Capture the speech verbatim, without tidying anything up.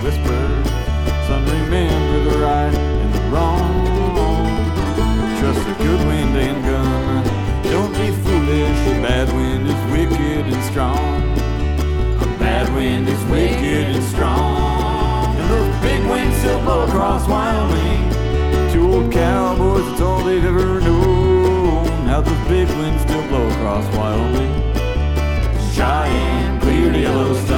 whisper, son, remember the right and the wrong. Trust a good wind and gun, don't be foolish, a bad wind is wicked and strong. A bad wind is wicked and strong. And those big winds still blow across Wyoming. Two old cowboys, that's all they've ever known. How those big winds still blow across Wyoming. Cheyenne, clear to Yellowstone.